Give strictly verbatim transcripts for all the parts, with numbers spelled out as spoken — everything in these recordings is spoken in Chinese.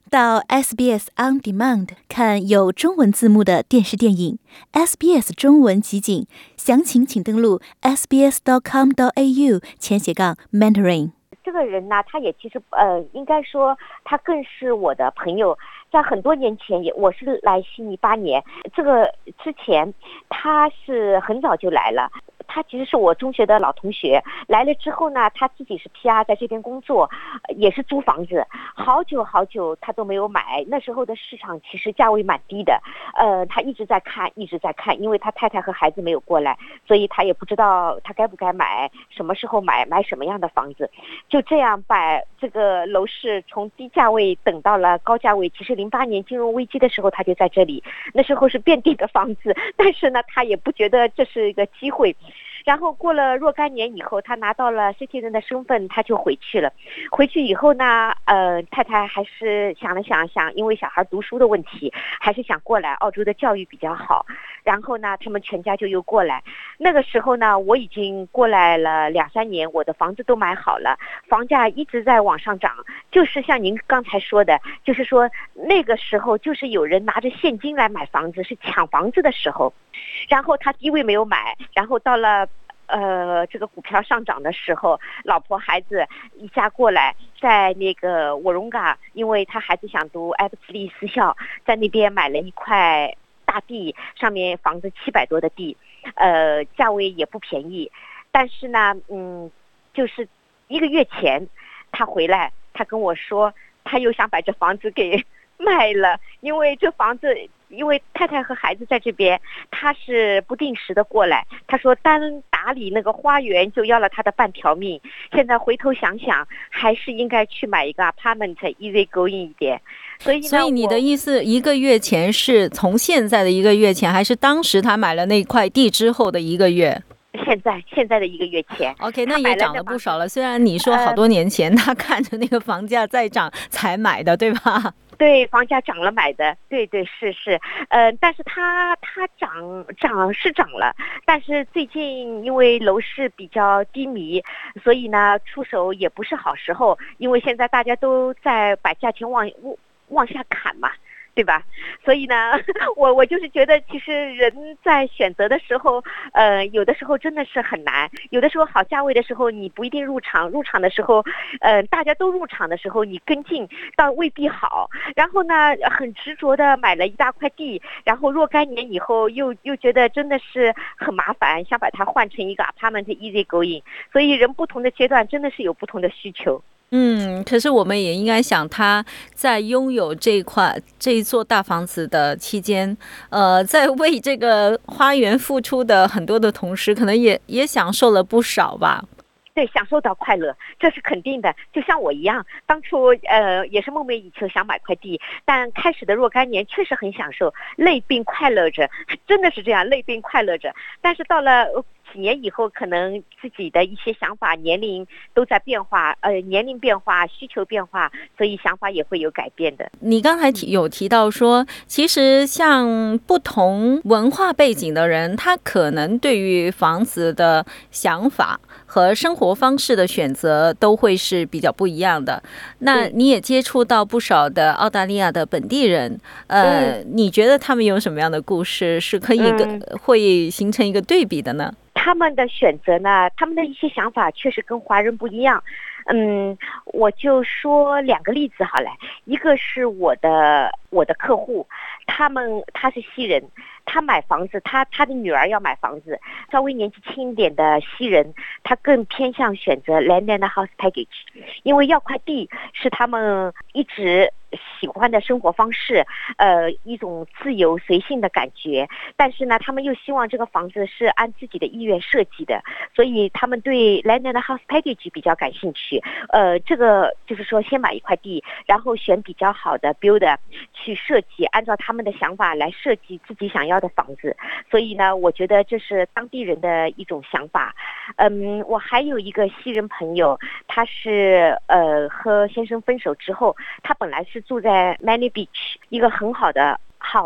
到 S B S On Demand 看有中文字幕的电视电影 S B S 中文集锦，详情请登录 s b s dot com dot a u 前斜杠 mentoring。 这个人呢，他也其实呃，应该说他更是我的朋友。在很多年前也，我是来悉尼八年，这个之前他是很早就来了。他其实是我中学的老同学，来了之后呢，他自己是 P R 在这边工作，也是租房子，好久好久他都没有买。那时候的市场其实价位蛮低的，呃，他一直在看，一直在看，因为他太太和孩子没有过来，所以他也不知道他该不该买，什么时候买，买什么样的房子。就这样把这个楼市从低价位等到了高价位。其实零八年金融危机的时候他就在这里，那时候是遍地的房子，但是呢他也不觉得这是一个机会。然后过了若干年以后，他拿到了 citizen 的身份，他就回去了。回去以后呢，呃，太太还是想了想想，因为小孩读书的问题，还是想过来。澳洲的教育比较好，然后呢，他们全家就又过来。那个时候呢，我已经过来了两三年，我的房子都买好了，房价一直在往上涨。就是像您刚才说的，就是说那个时候就是有人拿着现金来买房子，是抢房子的时候。然后他低位没有买，然后到了呃，这个股票上涨的时候，老婆孩子一家过来，在那个沃隆嘎，因为他孩子想读艾伯茨利私校，在那边买了一块大地，上面房子七百多的地，呃，价位也不便宜。但是呢，嗯，就是一个月前他回来，他跟我说，他又想把这房子给卖了，因为这房子。因为太太和孩子在这边，他是不定时的过来。他说单打理那个花园就要了他的半条命。现在回头想想，还是应该去买一个 apartment easy going 一点。所以呢， 所以你的意思，一个月前是从现在的一个月前，还是当时他买了那块地之后的一个月？ 现在现在的一个月前。 OK， 那也涨了不少了。虽然你说好多年前、呃、他看着那个房价在涨才买的，对吧？ 对，房价涨了买的，对对是是，呃，但是它它涨涨是涨了，但是最近因为楼市比较低迷，所以呢出手也不是好时候，因为现在大家都在把价钱往往下砍嘛。对吧？所以呢，我我就是觉得，其实人在选择的时候，呃，有的时候真的是很难。有的时候好价位的时候，你不一定入场；入场的时候，呃，大家都入场的时候，你跟进倒未必好。然后呢，很执着的买了一大块地，然后若干年以后又又觉得真的是很麻烦，想把它换成一个 apartment easy going。所以人不同的阶段真的是有不同的需求。 嗯，可是我们也应该想，他在拥有这块这一座大房子的期间，呃，在为这个花园付出的很多的同时，可能也也享受了不少吧。 对，享受到快乐，这是肯定的。就像我一样，当初呃也是梦寐以求想买块地，但开始的若干年确实很享受，累并快乐着，真的是这样，累并快乐着。但是到了几年以后，可能自己的一些想法、年龄都在变化，呃，年龄变化，需求变化，所以想法也会有改变的。 你刚才提有提到说，其实像不同文化背景的人，他可能对于房子的想法和生活方式的选择都会是比较不一样的。那你也接触到不少的澳大利亚的本地人，呃，嗯、你觉得他们有什么样的故事是可以跟、嗯、会形成一个对比的呢？ 他们的选择呢，他们的一些想法确实跟华人不一样。嗯，我就说两个例子好了。一个是我的我的客户，他们他是西人，他买房子，他他的女儿要买房子，稍微年纪轻一点的西人，他更偏向选择 land and house package， 因为要块地是他们一直喜欢的生活方式，呃，一种自由随性的感觉。但是呢，他们又希望这个房子是按自己的意愿设计的，所以他们对 land and house package 比较感兴趣。呃，这个就是说，先买一块地，然后选比较好的 builder 去设计，按照他们的想法来设计自己想要的房子。所以呢，我觉得这是当地人的一种想法。嗯，我还有一个西人朋友，他是呃和先生分手之后，他本来是住在 Manly Beach 一个很好的 house，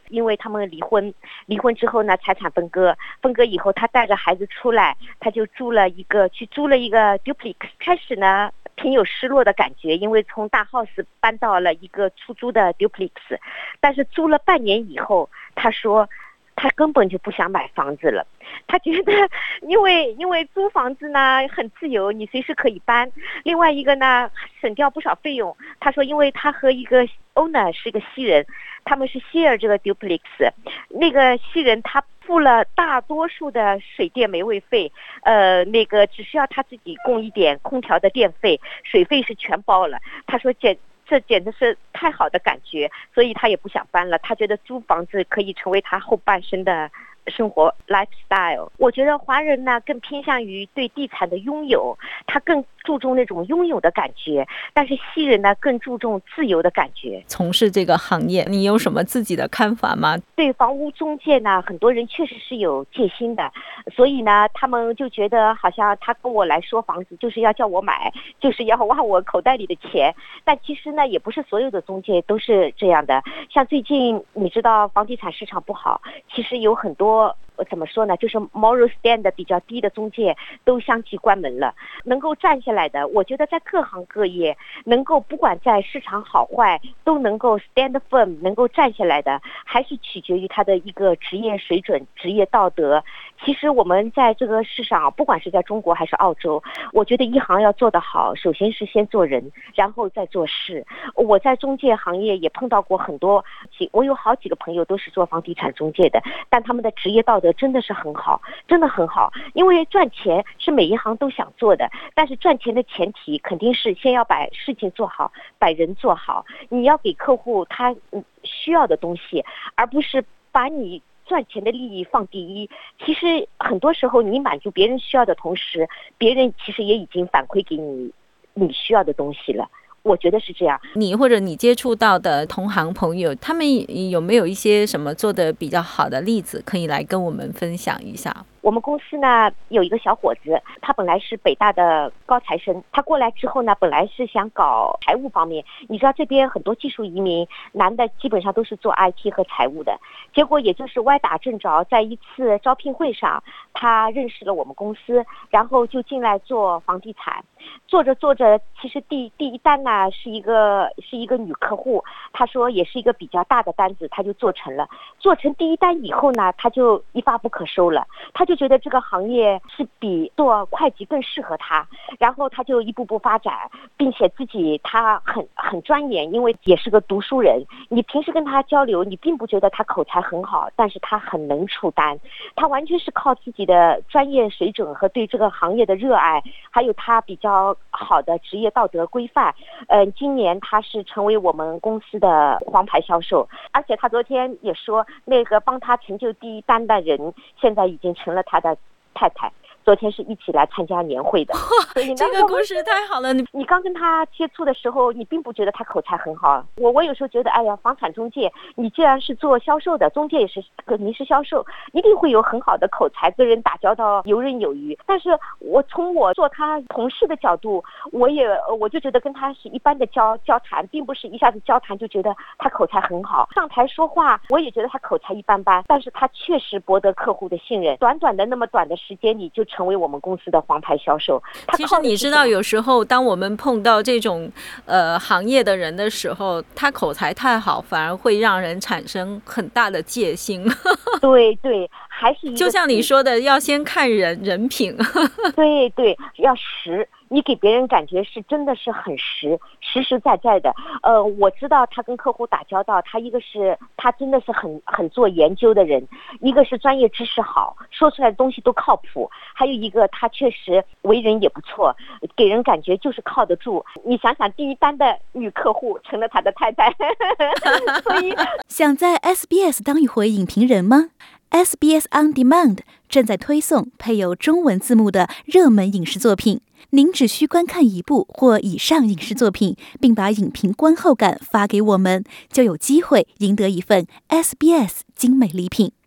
因为他们离婚，离婚之后呢，财产分割，分割以后，他带着孩子出来，他就租了一个，去租了一个 duplex。开始呢，挺有失落的感觉，因为从大 house 搬到了一个出租的 duplex， 但是租了半年以后，他说他根本就不想买房子了。他觉得因为因为租房子呢很自由，你随时可以搬，另外一个呢省掉不少费用。他说因为他和一个 owner 是个西人，他们是 share 这个 duplex， 那个西人他付了大多数的水电煤位费，呃，那个只需要他自己供一点空调的电费，水费是全包了。他说简这简直是太好的感觉，所以他也不想搬了。他觉得租房子可以成为他后半生的生活 lifestyle。 我觉得华人呢更偏向于对地产的拥有，他更注重那种拥有的感觉，但是西人呢更注重自由的感觉。 从事这个行业，你有什么自己的看法吗？ 对房屋中介呢，很多人确实是有戒心的，所以呢他们就觉得好像他跟我来说房子就是要叫我买，就是要挖我口袋里的钱。但其实呢也不是所有的中介都是这样的，像最近你知道房地产市场不好，其实有很多怎么说呢，就是 moral stand 比较低的中介都相继关门了。能够站下来的，我觉得在各行各业能够不管在市场好坏都能够 stand firm 能够站下来的，还是取决于他的一个职业水准、职业道德。其实我们在这个世上，不管是在中国还是澳洲，我觉得一行要做得好，首先是先做人，然后再做事。我在中介行业也碰到过很多，我有好几个朋友都是做房地产中介的，但他们的职业道德真的是很好，真的很好。因为赚钱是每一行都想做的，但是赚钱的前提肯定是先要把事情做好，把人做好。你要给客户他需要的东西，而不是把你赚钱的利益放第一。其实很多时候你满足别人需要的同时，别人其实也已经反馈给你你需要的东西了。我觉得是这样。 你或者你接触到的同行朋友，他们有没有一些什么做得比较好的例子可以来跟我们分享一下？ 我们公司呢有一个小伙子，他本来是北大的高材生，他过来之后呢，本来是想搞财务方面。你知道这边很多技术移民，男的基本上都是做 I T 和财务的。结果也就是歪打正着，在一次招聘会上，他认识了我们公司，然后就进来做房地产。做着做着，其实第第一单呢是一个是一个女客户，他说也是一个比较大的单子，他就做成了。做成第一单以后呢，他就一发不可收了，他就觉得这个行业是比做会计更适合他，然后他就一步步发展，并且自己他很很钻研，因为也是个读书人。你平时跟他交流，你并不觉得他口才很好，但是他很能出单，他完全是靠自己的专业水准和对这个行业的热爱，还有他比较好的职业道德规范。呃，今年他是成为我们公司的黄牌销售，而且他昨天也说，那个帮他成就第一单的人，现在已经成了他的太太。昨天是一起来参加年会的。 这个故事太好了。你你刚跟他接触的时候，你并不觉得他口才很好。我我有时候觉得，哎呀，房产中介，你既然是做销售的，中介也是肯定是销售，一定会有很好的口才，跟人打交道游刃有余。但是我从我做他同事的角度，我也我就觉得跟他是一般的交交谈，并不是一下子交谈就觉得他口才很好。上台说话，我也觉得他口才一般般，但是他确实博得客户的信任。短短的那么短的时间里，就成为我们公司的黄牌销售。 其实你知道，有时候当我们碰到这种呃行业的人的时候，他口才太好，反而会让人产生很大的戒心。 对对，还是一个就像你说的，要先看人人品。 对对，要实。你给别人感觉是真的是很实实实在在的。呃，我知道他跟客户打交道，他一个是他真的是很很做研究的人，一个是专业知识好，说出来的东西都靠谱，还有一个他确实为人也不错，给人感觉就是靠得住。你想想，第一单的女客户成了他的太太。所以想在 S B S 当一回影评人吗？S B S On Demand 正在推送配有中文字幕的热门影视作品，您只需观看一部或以上影视作品，并把影评观后感发给我们，就有机会赢得一份 S B S 精美礼品。